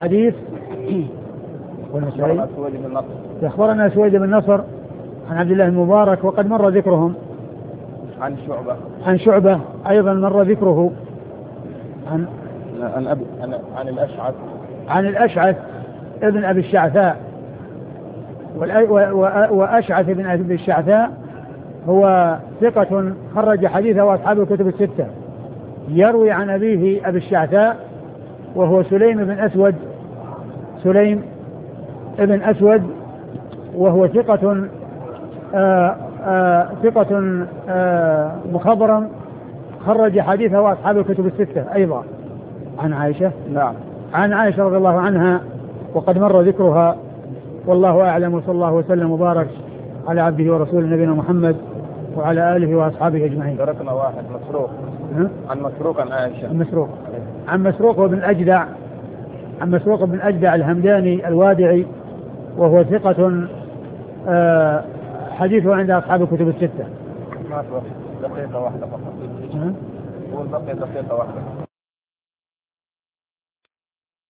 حديث أخبرنا سويد بن نصر عن عبد الله المبارك وقد مر ذكرهم. عن شعبة أيضا مر ذكره. عن الأشعث ابن أبي الشعثاء. وأشعث ابن أبي الشعثاء هو ثقة خرج حديثه أصحاب الكتب الستة. يروي عن أبيه أبي الشعثاء وهو سليم ابن أسود وهو ثقة مخضرم خرج حديثه أصحاب الكتب الستة أيضا. عن عائشة. نعم. عن عائشة رضي الله عنها وقد مر ذكرها والله أعلم، وصلى الله وسلم وبارك على عبده ورسوله نبينا محمد وعلى آله وأصحابه أجمعين. تركنا واحد مسروق. عن مسروق عن عائشة. عن مسروق بن أجدع الهمداني الوادعي وهو ثقة حديثه عند أصحاب الكتب الستة. دقيقة واحدة فقط.